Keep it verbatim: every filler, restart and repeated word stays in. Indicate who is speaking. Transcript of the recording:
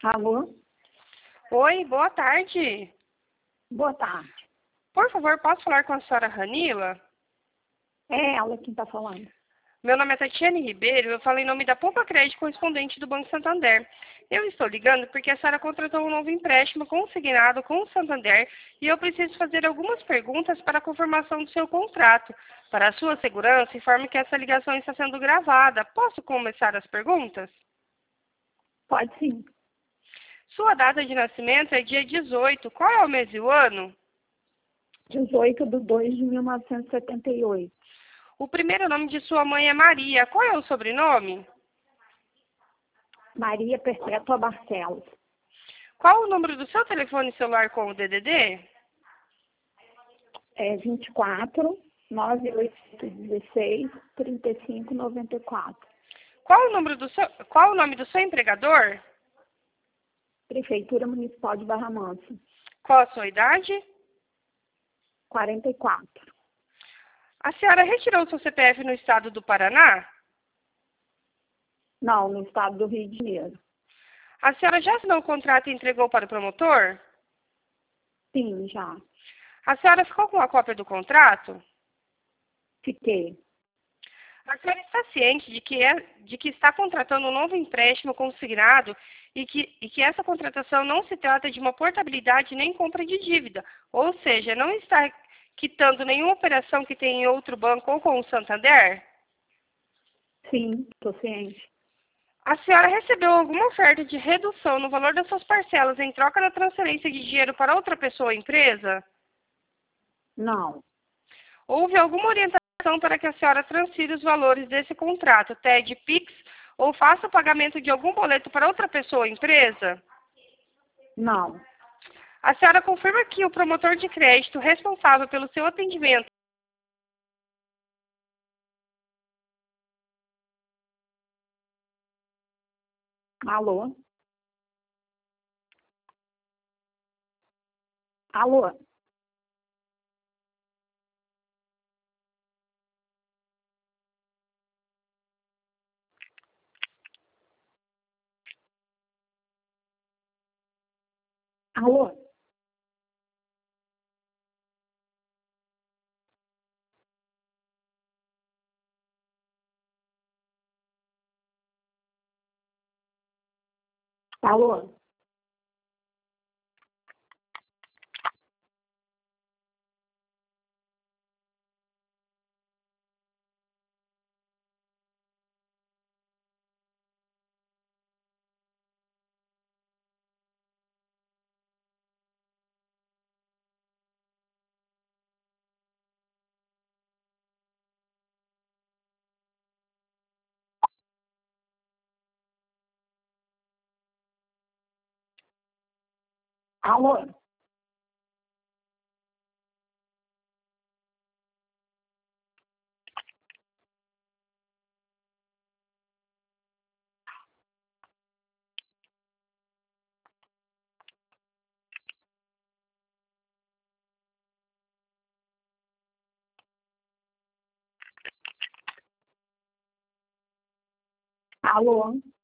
Speaker 1: Alô?
Speaker 2: Oi, boa tarde.
Speaker 1: Boa tarde.
Speaker 2: Por favor, posso falar com a senhora Ranila?
Speaker 1: É ela quem está falando.
Speaker 2: Meu nome é Tatiane Ribeiro, eu falo em nome da Poupa Crédito correspondente do Banco Santander. Eu estou ligando porque a senhora contratou um novo empréstimo consignado com o Santander e eu preciso fazer algumas perguntas para a confirmação do seu contrato. Para a sua segurança, informe que essa ligação está sendo gravada. Posso começar as perguntas?
Speaker 1: Pode sim.
Speaker 2: Sua data de nascimento é dia dezoito. Qual é o mês e o ano?
Speaker 1: dezoito de dois de mil novecentos e setenta e oito.
Speaker 2: O primeiro nome de sua mãe é Maria. Qual é o sobrenome?
Speaker 1: Maria Perpétua Barcelos.
Speaker 2: Qual o número do seu telefone celular com o D D D?
Speaker 1: É vinte e quatro, nove oito um seis, trinta e cinco, noventa e quatro.
Speaker 2: Qual o número do seu, qual o nome do seu empregador?
Speaker 1: Prefeitura Municipal de Barra Mansa.
Speaker 2: Qual a sua idade?
Speaker 1: quarenta e quatro.
Speaker 2: A senhora retirou seu C P F no estado do Paraná?
Speaker 1: Não, no estado do Rio de Janeiro.
Speaker 2: A senhora já assinou o contrato e entregou para o promotor?
Speaker 1: Sim, já.
Speaker 2: A senhora ficou com a cópia do contrato?
Speaker 1: Fiquei.
Speaker 2: A senhora está ciente de que, é, de que está contratando um novo empréstimo consignado e que, e que essa contratação não se trata de uma portabilidade nem compra de dívida, ou seja, não está quitando nenhuma operação que tem em outro banco ou com o Santander?
Speaker 1: Sim, estou ciente.
Speaker 2: A senhora recebeu alguma oferta de redução no valor das suas parcelas em troca da transferência de dinheiro para outra pessoa ou empresa?
Speaker 1: Não,
Speaker 2: Houve alguma orientação para que a senhora transfira os valores desse contrato, T E D, Pix, ou faça o pagamento de algum boleto para outra pessoa ou empresa?
Speaker 1: não.
Speaker 2: A senhora confirma que o promotor de crédito responsável pelo seu atendimento
Speaker 1: Alô? Alô? Alô? Alô? Alô? Alô?